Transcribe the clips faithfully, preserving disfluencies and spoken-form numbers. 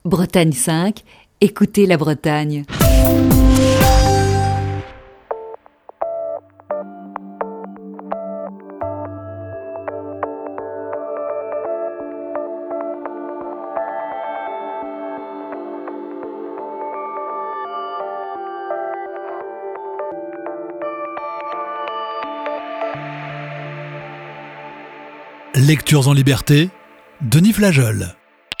Bretagne cinq, écoutez la Bretagne. Lectures en liberté, Denis Flageol.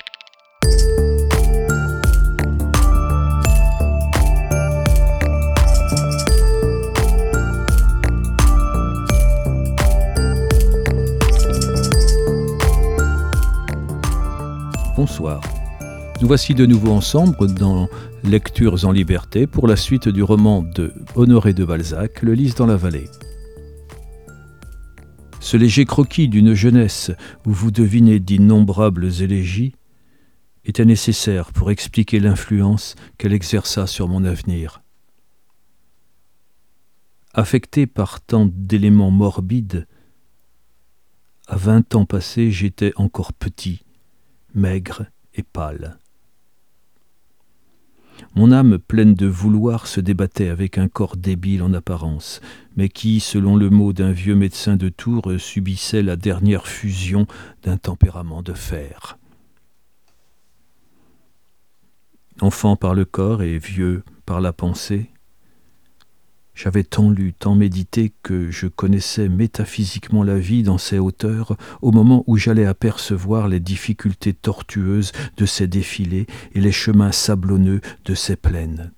Bonsoir. Nous voici de nouveau ensemble dans Lectures en liberté pour la suite du roman de Honoré de Balzac, Le Lys dans la vallée. Ce léger croquis d'une jeunesse où vous devinez d'innombrables élégies était nécessaire pour expliquer l'influence qu'elle exerça sur mon avenir. Affecté par tant d'éléments morbides, à vingt ans passés, j'étais encore petit, maigre et pâle. Mon âme pleine de vouloir se débattait avec un corps débile en apparence, mais qui, selon le mot d'un vieux médecin de Tours, subissait la dernière fusion d'un tempérament de fer. Enfant par le corps et vieux par la pensée, j'avais tant lu, tant médité que je connaissais métaphysiquement la vie dans ses hauteurs au moment où j'allais apercevoir les difficultés tortueuses de ses défilés et les chemins sablonneux de ses plaines.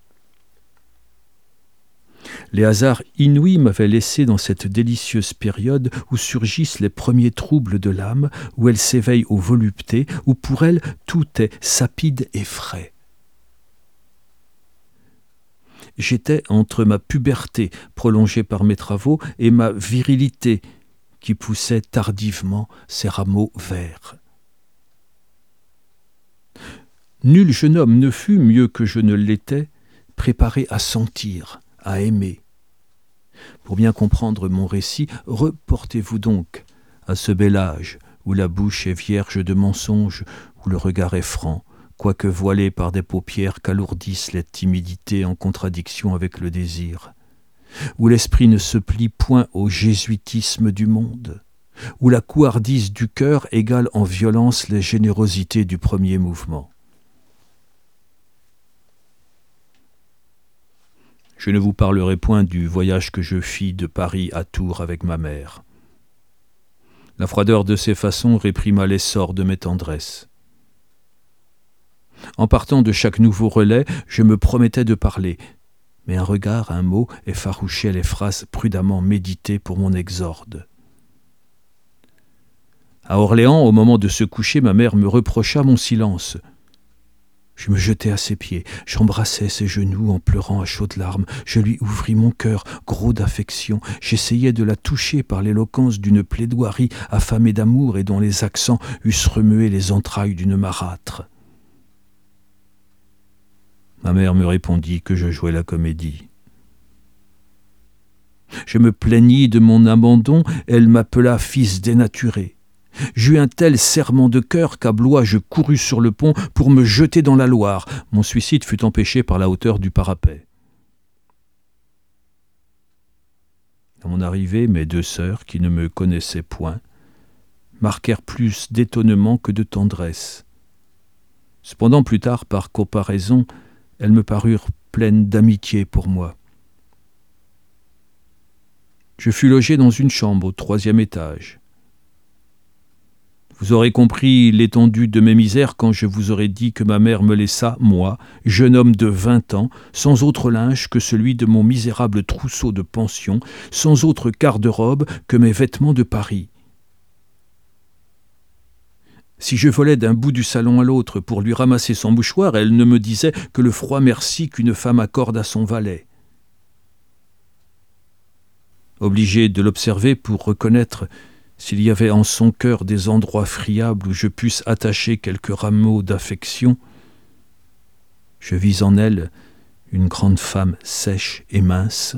Les hasards inouïs m'avaient laissé dans cette délicieuse période où surgissent les premiers troubles de l'âme, où elle s'éveille aux voluptés, où pour elle tout est sapide et frais. J'étais entre ma puberté, prolongée par mes travaux, et ma virilité, qui poussait tardivement ses rameaux verts. Nul jeune homme ne fut, mieux que je ne l'étais, préparé à sentir, à aimer. Pour bien comprendre mon récit, reportez-vous donc à ce bel âge où la bouche est vierge de mensonges, où le regard est franc, quoique voilé par des paupières qu'alourdissent les timidités en contradiction avec le désir, où l'esprit ne se plie point au jésuitisme du monde, où la couardise du cœur égale en violence les générosités du premier mouvement. Je ne vous parlerai point du voyage que je fis de Paris à Tours avec ma mère. La froideur de ses façons réprima l'essor de mes tendresses. En partant de chaque nouveau relais, je me promettais de parler, mais un regard, un mot effarouchait les phrases prudemment méditées pour mon exorde. À Orléans, au moment de se coucher, ma mère me reprocha mon silence. Je me jetai à ses pieds, j'embrassai ses genoux en pleurant à chaudes larmes, je lui ouvris mon cœur, gros d'affection, j'essayai de la toucher par l'éloquence d'une plaidoirie affamée d'amour et dont les accents eussent remué les entrailles d'une marâtre. Ma mère me répondit que je jouais la comédie. Je me plaignis de mon abandon, elle m'appela fils dénaturé. J'eus un tel serrement de cœur qu'à Blois je courus sur le pont pour me jeter dans la Loire. Mon suicide fut empêché par la hauteur du parapet. À mon arrivée, mes deux sœurs, qui ne me connaissaient point, marquèrent plus d'étonnement que de tendresse. Cependant, plus tard, par comparaison, elles me parurent pleines d'amitié pour moi. Je fus logé dans une chambre au troisième étage. Vous aurez compris l'étendue de mes misères quand je vous aurai dit que ma mère me laissa, moi, jeune homme de vingt ans, sans autre linge que celui de mon misérable trousseau de pension, sans autre garde-robe que mes vêtements de Paris. Si je volais d'un bout du salon à l'autre pour lui ramasser son mouchoir, elle ne me disait que le froid merci qu'une femme accorde à son valet. Obligé de l'observer pour reconnaître s'il y avait en son cœur des endroits friables où je pusse attacher quelques rameaux d'affection, je vis en elle une grande femme sèche et mince,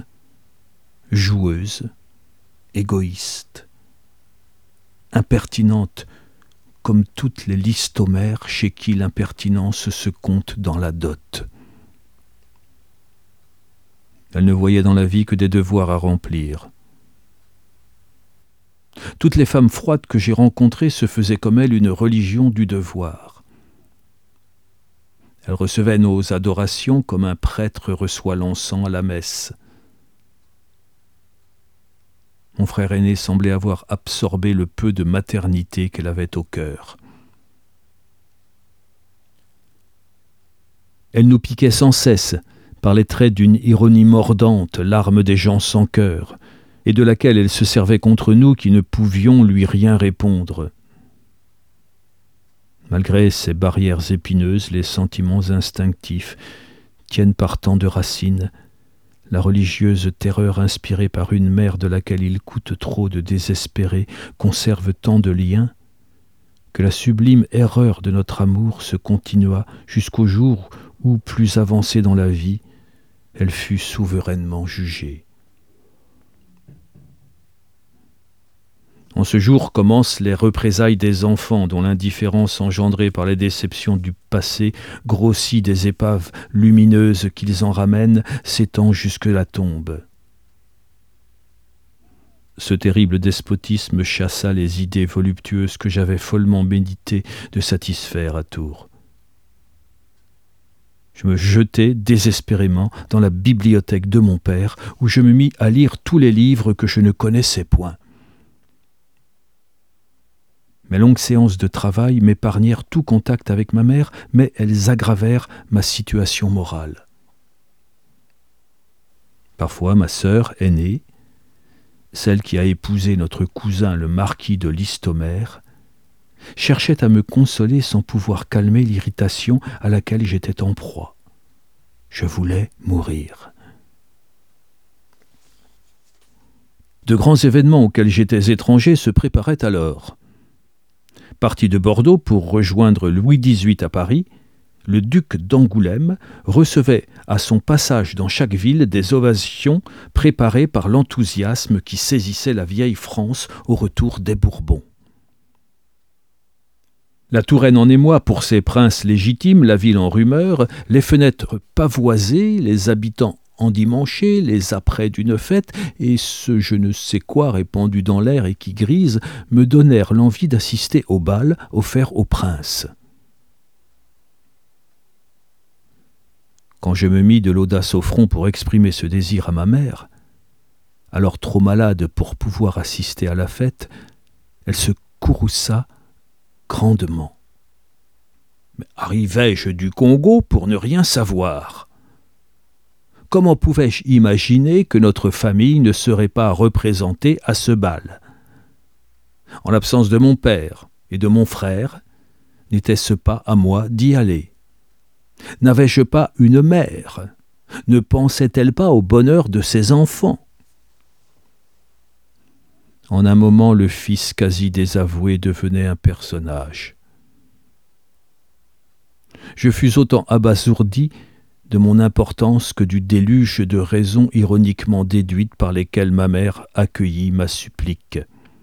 joueuse, égoïste, impertinente comme toutes les Listomère chez qui l'impertinence se compte dans la dot. Elle ne voyait dans la vie que des devoirs à remplir. Toutes les femmes froides que j'ai rencontrées se faisaient comme elle une religion du devoir. Elles recevaient nos adorations comme un prêtre reçoit l'encens à la messe. Mon frère aîné semblait avoir absorbé le peu de maternité qu'elle avait au cœur. Elle nous piquait sans cesse par les traits d'une ironie mordante, l'arme des gens sans cœur, et de laquelle elle se servait contre nous qui ne pouvions lui rien répondre. Malgré ces barrières épineuses, les sentiments instinctifs tiennent par tant de racines, la religieuse terreur inspirée par une mère de laquelle il coûte trop de désespérer conserve tant de liens, que la sublime erreur de notre amour se continua jusqu'au jour où, plus avancée dans la vie, elle fut souverainement jugée. En ce jour commencent les représailles des enfants dont l'indifférence engendrée par les déceptions du passé grossit des épaves lumineuses qu'ils en ramènent, s'étend jusque la tombe. Ce terrible despotisme chassa les idées voluptueuses que j'avais follement médité de satisfaire à Tours. Je me jetai désespérément dans la bibliothèque de mon père, où je me mis à lire tous les livres que je ne connaissais point. Mes longues séances de travail m'épargnèrent tout contact avec ma mère, mais elles aggravèrent ma situation morale. Parfois, ma sœur aînée, celle qui a épousé notre cousin le marquis de Listomère, cherchait à me consoler sans pouvoir calmer l'irritation à laquelle j'étais en proie. Je voulais mourir. De grands événements auxquels j'étais étranger se préparaient alors. Parti de Bordeaux pour rejoindre Louis dix-huit à Paris, le duc d'Angoulême recevait à son passage dans chaque ville des ovations préparées par l'enthousiasme qui saisissait la vieille France au retour des Bourbons. La Touraine en émoi pour ses princes légitimes, la ville en rumeur, les fenêtres pavoisées, les habitants endimanchés, les apprêts d'une fête, et ce je ne sais quoi répandu dans l'air et qui grise, me donnèrent l'envie d'assister au bal offert au prince. Quand je me mis de l'audace au front pour exprimer ce désir à ma mère, alors trop malade pour pouvoir assister à la fête, elle se courrouça grandement. Mais arrivais-je du Congo pour ne rien savoir ? Comment pouvais-je imaginer que notre famille ne serait pas représentée à ce bal ? En l'absence de mon père et de mon frère, n'était-ce pas à moi d'y aller ? N'avais-je pas une mère ? Ne pensait-elle pas au bonheur de ses enfants ? En un moment, le fils quasi désavoué devenait un personnage. Je fus autant abasourdi de mon importance que du déluge de raisons ironiquement déduites par lesquelles ma mère accueillit ma supplique.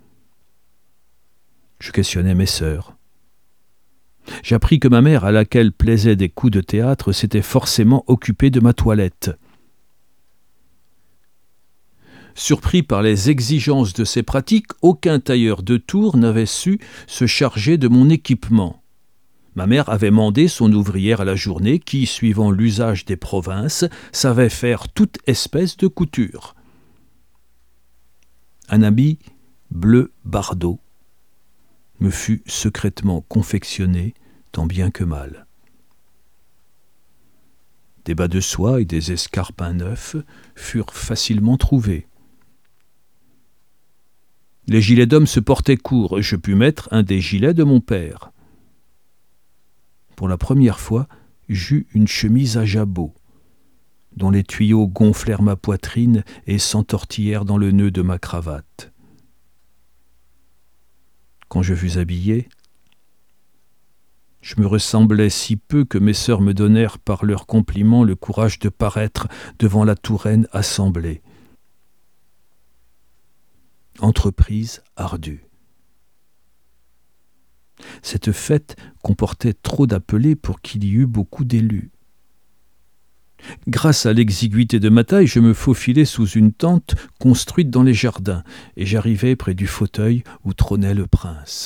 Je questionnai mes sœurs. J'appris que ma mère, à laquelle plaisaient des coups de théâtre, s'était forcément occupée de ma toilette. Surpris par les exigences de ces pratiques, aucun tailleur de Tours n'avait su se charger de mon équipement. Ma mère avait mandé son ouvrière à la journée qui, suivant l'usage des provinces, savait faire toute espèce de couture. Un habit bleu bardeau me fut secrètement confectionné tant bien que mal. Des bas de soie et des escarpins neufs furent facilement trouvés. Les gilets d'homme se portaient courts, je pus mettre un des gilets de mon père. Pour la première fois, j'eus une chemise à jabot, dont les tuyaux gonflèrent ma poitrine et s'entortillèrent dans le nœud de ma cravate. Quand je fus habillé, je me ressemblais si peu que mes sœurs me donnèrent par leurs compliments le courage de paraître devant la Touraine assemblée. Entreprise ardue. Cette fête comportait trop d'appelés pour qu'il y eût beaucoup d'élus. Grâce à l'exiguïté de ma taille, je me faufilais sous une tente construite dans les jardins, et j'arrivai près du fauteuil où trônait le prince.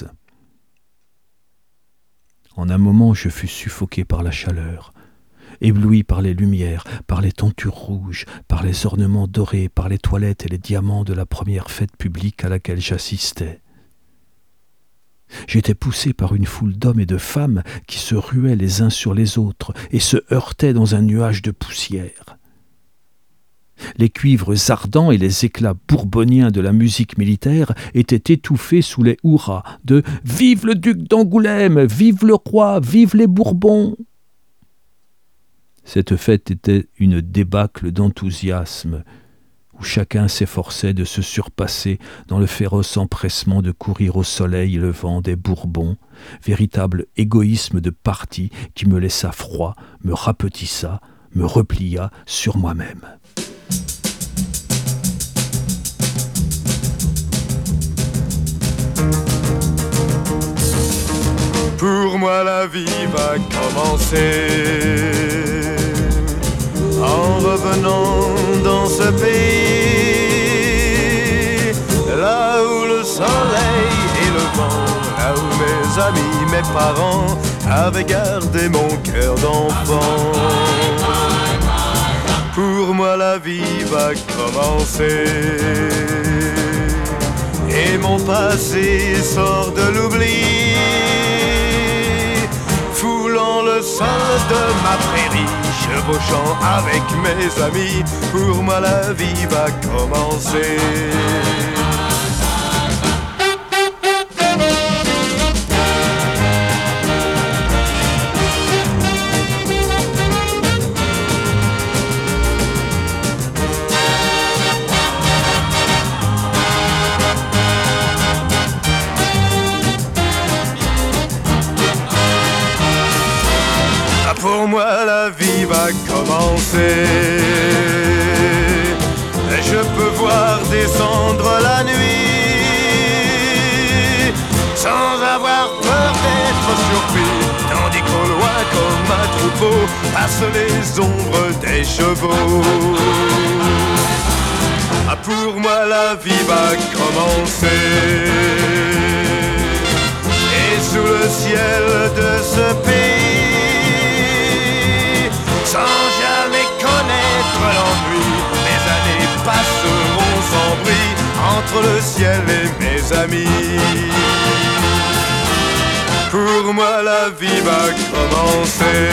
En un moment, je fus suffoqué par la chaleur, ébloui par les lumières, par les tentures rouges, par les ornements dorés, par les toilettes et les diamants de la première fête publique à laquelle j'assistais. J'étais poussé par une foule d'hommes et de femmes qui se ruaient les uns sur les autres et se heurtaient dans un nuage de poussière. Les cuivres ardents et les éclats bourboniens de la musique militaire étaient étouffés sous les hurrahs de « Vive le duc d'Angoulême! Vive le roi! Vive les Bourbons !» Cette fête était une débâcle d'enthousiasme, où chacun s'efforçait de se surpasser dans le féroce empressement de courir au soleil levant des Bourbons, véritable égoïsme de parti qui me laissa froid, me rapetissa, me replia sur moi-même. Pour moi la vie va commencer en revenant dans ce pays, là où le soleil et le vent, là où mes amis, mes parents avaient gardé mon cœur d'enfant. Pour moi la vie va commencer et mon passé sort de l'oubli, foulant le sol de ma prairie, chevauchant avec mes amis. Pour moi la vie va commencer. Pour moi la vie va commencer. Je peux voir descendre la nuit sans avoir peur d'être surpris, tandis qu'au loin comme un troupeau passent les ombres des chevaux. Ah, pour moi la vie va commencer. Et sous le ciel de ce pays, sans jamais connaître l'ennui, mes années passeront sans bruit entre le ciel et mes amis. Pour moi la vie va commencer.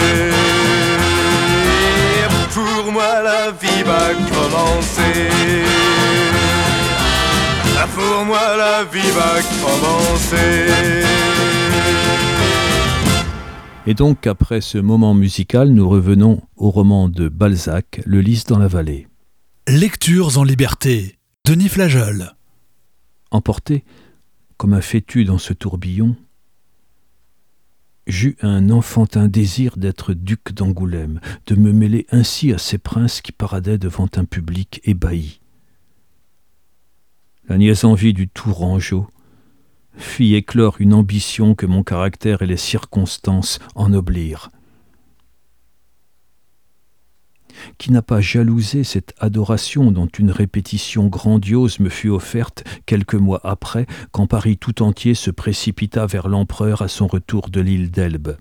Pour moi la vie va commencer. Pour moi la vie va commencer. Et donc, après ce moment musical, nous revenons au roman de Balzac, Le Lys dans la vallée. Lectures en liberté, Denis Flageol. Emporté comme un fétu dans ce tourbillon, j'eus un enfantin désir d'être duc d'Angoulême, de me mêler ainsi à ces princes qui paradaient devant un public ébahi. La niaise envie du Tourangeau fit éclore une ambition que mon caractère et les circonstances ennoblirent. Qui n'a pas jalousé cette adoration dont une répétition grandiose me fut offerte quelques mois après, quand Paris tout entier se précipita vers l'empereur à son retour de l'île d'Elbe.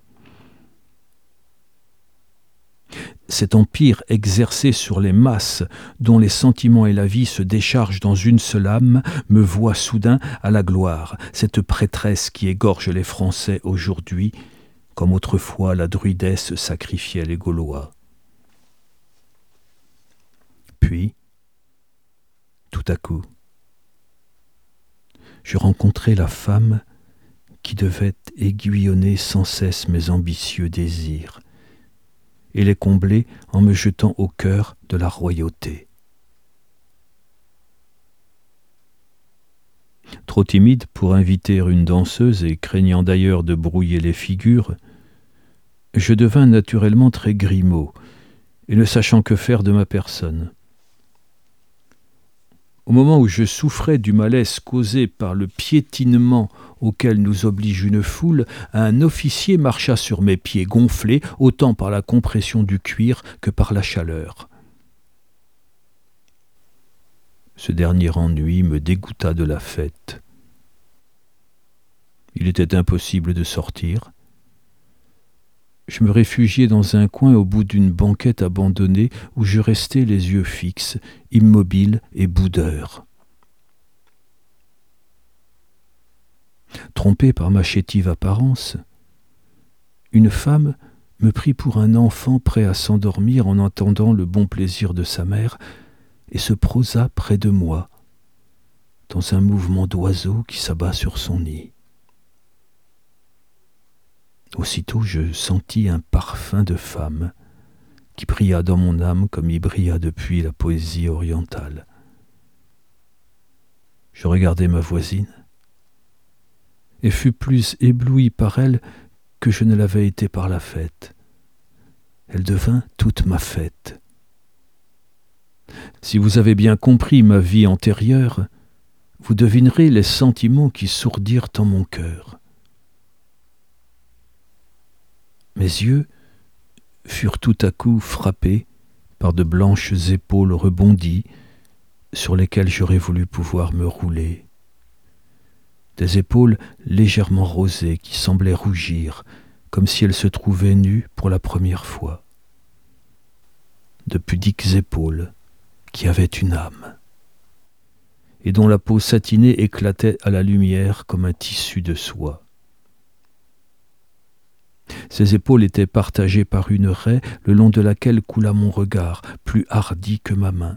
Cet empire exercé sur les masses, dont les sentiments et la vie se déchargent dans une seule âme, me voit soudain à la gloire, cette prêtresse qui égorge les Français aujourd'hui, comme autrefois la druidesse sacrifiait les Gaulois. Puis, tout à coup, je rencontrai la femme qui devait aiguillonner sans cesse mes ambitieux désirs et les combler en me jetant au cœur de la royauté. Trop timide pour inviter une danseuse et craignant d'ailleurs de brouiller les figures, je devins naturellement très grimaud et ne sachant que faire de ma personne. Au moment où je souffrais du malaise causé par le piétinement auquel nous oblige une foule, un officier marcha sur mes pieds gonflés, autant par la compression du cuir que par la chaleur. Ce dernier ennui me dégoûta de la fête. Il était impossible de sortir. Je me réfugiai dans un coin au bout d'une banquette abandonnée où je restai les yeux fixes, immobile et boudeur. Trompé par ma chétive apparence, une femme me prit pour un enfant prêt à s'endormir en entendant le bon plaisir de sa mère et se posa près de moi, dans un mouvement d'oiseau qui s'abat sur son nid. Aussitôt je sentis un parfum de femme qui brilla dans mon âme comme il brilla depuis la poésie orientale. Je regardai ma voisine et fus plus ébloui par elle que je ne l'avais été par la fête. Elle devint toute ma fête. Si vous avez bien compris ma vie antérieure, vous devinerez les sentiments qui sourdirent en mon cœur. Mes yeux furent tout à coup frappés par de blanches épaules rebondies sur lesquelles j'aurais voulu pouvoir me rouler. Des épaules légèrement rosées qui semblaient rougir, comme si elles se trouvaient nues pour la première fois. De pudiques épaules qui avaient une âme, et dont la peau satinée éclatait à la lumière comme un tissu de soie. Ces épaules étaient partagées par une raie le long de laquelle coula mon regard, plus hardi que ma main.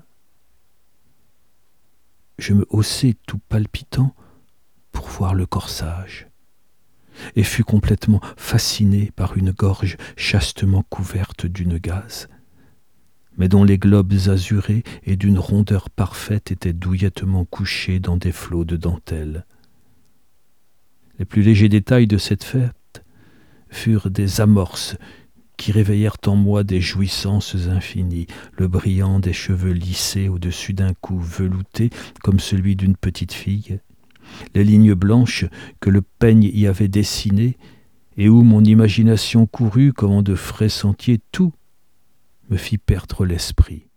Je me haussai tout palpitant pour voir le corsage, et fus complètement fasciné par une gorge chastement couverte d'une gaze, mais dont les globes azurés et d'une rondeur parfaite étaient douillettement couchés dans des flots de dentelle. Les plus légers détails de cette fête furent des amorces qui réveillèrent en moi des jouissances infinies, le brillant des cheveux lissés au-dessus d'un cou velouté comme celui d'une petite fille, les lignes blanches que le peigne y avait dessinées et où mon imagination courut comme en de frais sentiers, tout me fit perdre l'esprit.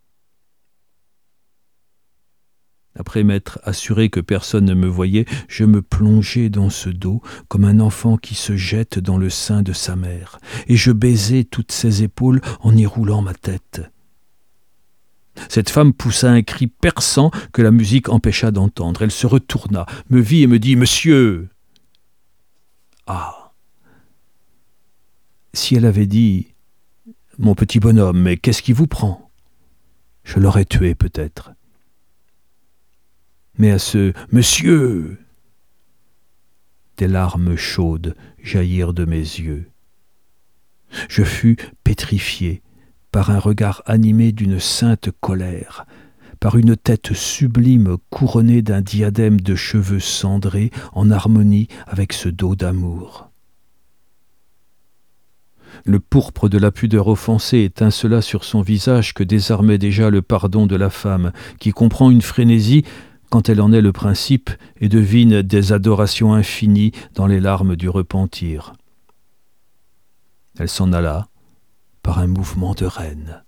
Après m'être assuré que personne ne me voyait, je me plongeai dans ce dos comme un enfant qui se jette dans le sein de sa mère, et je baisai toutes ses épaules en y roulant ma tête. Cette femme poussa un cri perçant que la musique empêcha d'entendre. Elle se retourna, me vit et me dit « Monsieur !» Ah ! Si elle avait dit « Mon petit bonhomme, mais qu'est-ce qui vous prend ?» je l'aurais tué peut-être. Mais à ce « Monsieur !» des larmes chaudes jaillirent de mes yeux. Je fus pétrifié par un regard animé d'une sainte colère, par une tête sublime couronnée d'un diadème de cheveux cendrés en harmonie avec ce dos d'amour. Le pourpre de la pudeur offensée étincela sur son visage que désarmait déjà le pardon de la femme, qui comprend une frénésie quand elle en est le principe et devine des adorations infinies dans les larmes du repentir. Elle s'en alla par un mouvement de reine.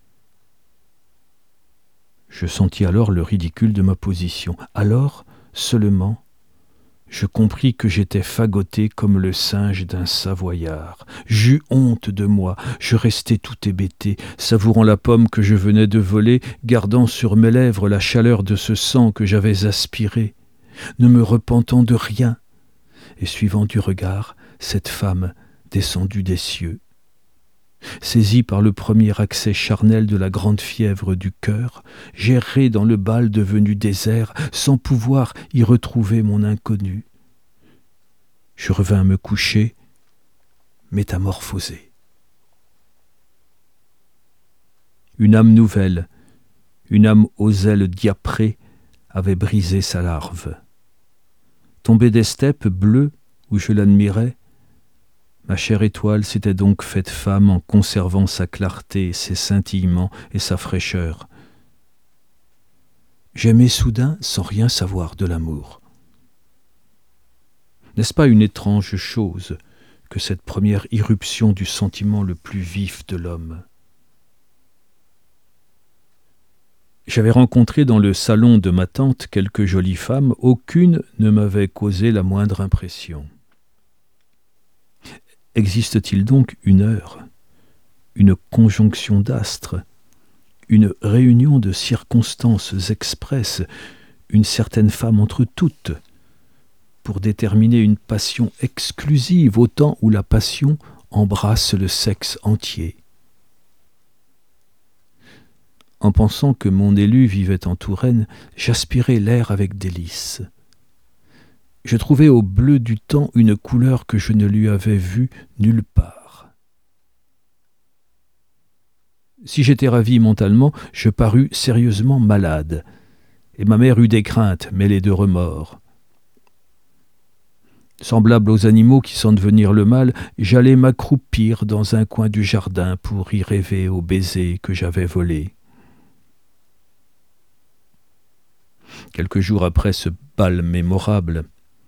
Je sentis alors le ridicule de ma position. Alors, seulement, je compris que j'étais fagoté comme le singe d'un savoyard. J'eus honte de moi, je restai tout hébété, savourant la pomme que je venais de voler, gardant sur mes lèvres la chaleur de ce sang que j'avais aspiré, ne me repentant de rien, et suivant du regard cette femme descendue des cieux. Saisi par le premier accès charnel de la grande fièvre du cœur, j'errai dans le bal devenu désert, sans pouvoir y retrouver mon inconnu. Je revins me coucher, métamorphosé. Une âme nouvelle, une âme aux ailes diaprées, avait brisé sa larve. Tombée des steppes bleues où je l'admirais, ma chère étoile s'était donc faite femme en conservant sa clarté, ses scintillements et sa fraîcheur. J'aimais soudain sans rien savoir de l'amour. N'est-ce pas une étrange chose que cette première irruption du sentiment le plus vif de l'homme? J'avais rencontré dans le salon de ma tante quelques jolies femmes, aucune ne m'avait causé la moindre impression. Existe-t-il donc une heure, une conjonction d'astres, une réunion de circonstances expresses, une certaine femme entre toutes, pour déterminer une passion exclusive au temps où la passion embrasse le sexe entier? En pensant que mon élu vivait en Touraine, j'aspirais l'air avec délice. Je trouvais au bleu du temps une couleur que je ne lui avais vue nulle part. Si j'étais ravi mentalement, je parus sérieusement malade, et ma mère eut des craintes mêlées de remords. Semblable aux animaux qui sentent venir le mal, j'allais m'accroupir dans un coin du jardin pour y rêver aux baisers que j'avais volés. Quelques jours après ce bal mémorable,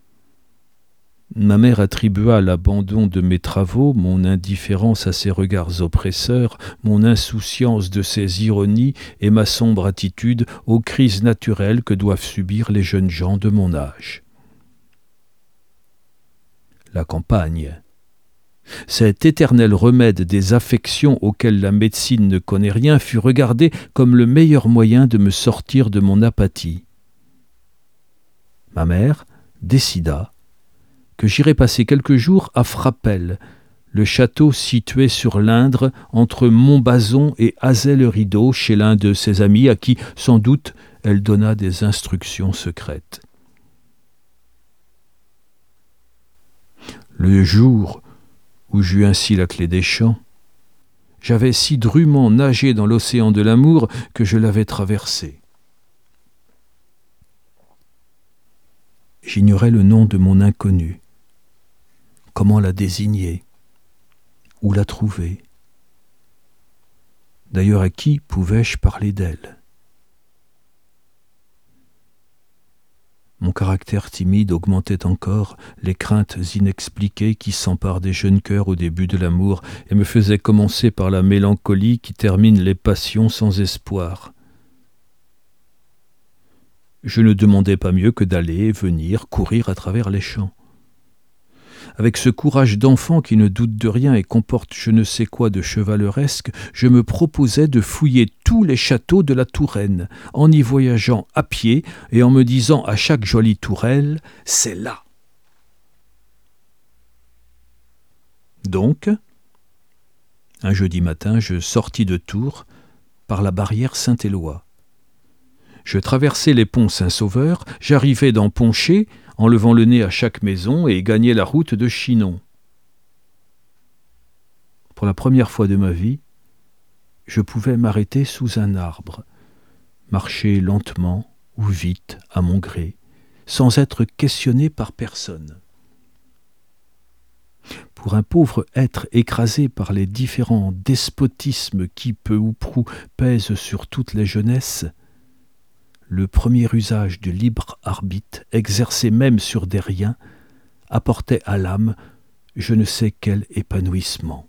ma mère attribua l'abandon de mes travaux, mon indifférence à ses regards oppresseurs, mon insouciance de ses ironies et ma sombre attitude aux crises naturelles que doivent subir les jeunes gens de mon âge. La campagne, cet éternel remède des affections auxquelles la médecine ne connaît rien, fut regardé comme le meilleur moyen de me sortir de mon apathie. Ma mère décida que j'irais passer quelques jours à Frappel, le château situé sur l'Indre entre Montbazon et Azay-le-Rideau, chez l'un de ses amis à qui, sans doute, elle donna des instructions secrètes. Le jour où j'eus ainsi la clé des champs, j'avais si drûment nagé dans l'océan de l'amour que je l'avais traversé. J'ignorais le nom de mon inconnue. Comment la désigner? Où la trouver? D'ailleurs, à qui pouvais-je parler d'elle? Mon caractère timide augmentait encore les craintes inexpliquées qui s'emparent des jeunes cœurs au début de l'amour et me faisaient commencer par la mélancolie qui termine les passions sans espoir. Je ne demandais pas mieux que d'aller et venir, courir à travers les champs. Avec ce courage d'enfant qui ne doute de rien et comporte je ne sais quoi de chevaleresque, je me proposais de fouiller tous les châteaux de la Touraine, en y voyageant à pied et en me disant à chaque jolie tourelle « c'est là ». Donc, un jeudi matin, je sortis de Tours par la barrière Saint-Éloi. Je traversai les ponts Saint-Sauveur, j'arrivai dans Poncher, en levant le nez à chaque maison, et gagnai la route de Chinon. Pour la première fois de ma vie, je pouvais m'arrêter sous un arbre, marcher lentement ou vite à mon gré, sans être questionné par personne. Pour un pauvre être écrasé par les différents despotismes qui, peu ou prou, pèsent sur toutes les jeunesses, le premier usage du libre arbitre, exercé même sur des riens, apportait à l'âme je ne sais quel épanouissement.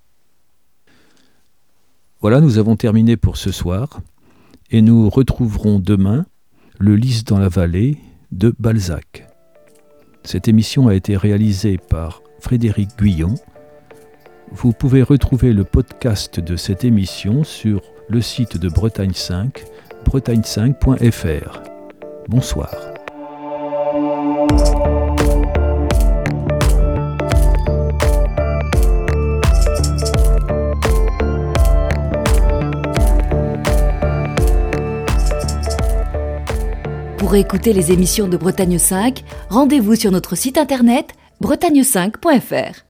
Voilà, nous avons terminé pour ce soir, et nous retrouverons demain le Lys dans la vallée de Balzac. Cette émission a été réalisée par Frédéric Guyon. Vous pouvez retrouver le podcast de cette émission sur le site de Bretagne cinq, bretagne cinq point f r. Bonsoir. Pour écouter les émissions de Bretagne cinq, rendez-vous sur notre site internet bretagne cinq point f r.